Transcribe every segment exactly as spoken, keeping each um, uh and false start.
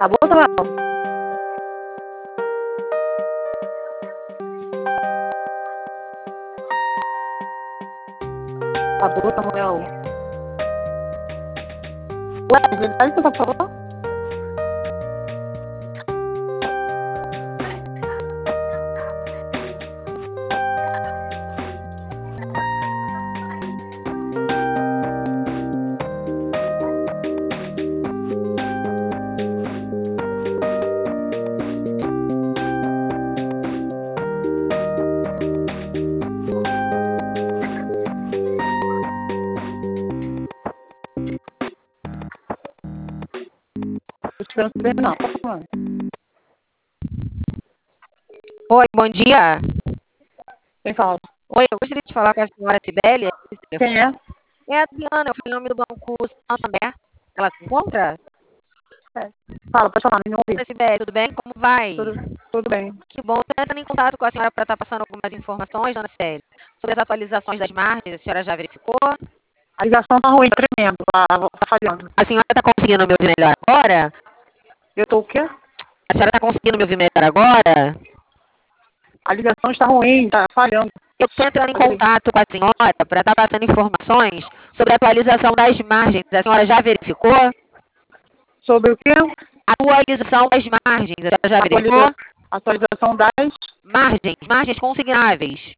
Acabou, Samuel? Acabou, Samuel. Wesley, dá licença, por favor. Tô esperando você terminar. Pode falar. Oi, bom dia. Quem fala? Oi, eu gostaria de falar com a senhora Sibeli. Quem é? É a Adriana, eu fui em nome do Banco Santander. Ela se encontra? Fala, pode falar, não ouvi. Oi, Sibeli, tudo bem? Como vai? Tudo, tudo bem. Que bom. Estou entrando em contato com a senhora para estar passando algumas informações, dona Sibeli, sobre as atualizações das margens. A senhora já verificou? A ligação tá ruim, tá tremendo, tá, tá falhando. A senhora está conseguindo me ouvir melhor agora? Eu tô o quê? A senhora está conseguindo me ouvir melhor agora? A ligação está ruim, tá falhando. Eu estou entrando em contato com a senhora para estar passando informações sobre a atualização das margens. A senhora já verificou? Sobre o quê? Atualização das margens. A senhora já verificou? Atualiza... Atualização das... Margens, margens consignáveis.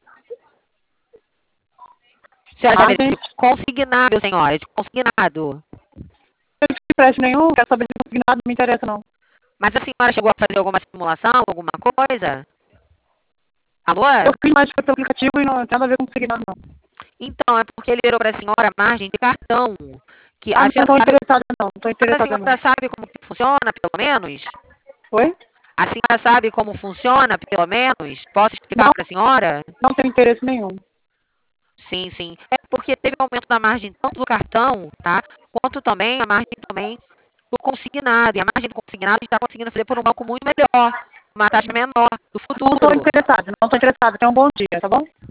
A senhora já Margens? verificou? Consignável, senhora, de consignado. Não tem empréstimo nenhum, quero saber de consignado, não me interessa não. Mas a senhora chegou a fazer alguma simulação, alguma coisa? Alô? Eu fiz mais pelo aplicativo e não tem nada a ver com consignado não. Então, é porque ele virou para a senhora a margem de cartão. Que Ah, a não senhora estou sabe, interessada não, não estou a interessada senhora não. sabe como que funciona, pelo menos? Oi? A senhora sabe como funciona, pelo menos? Posso explicar Não. para a senhora? Não tenho interesse nenhum. Sim, sim. É porque teve aumento da margem tanto do cartão, tá? Quanto também a margem também do consignado. E a margem do consignado está conseguindo fazer por um banco muito melhor, uma taxa menor, do Não estou futuro. interessada, não estou interessada. Tenha um bom dia, tá bom?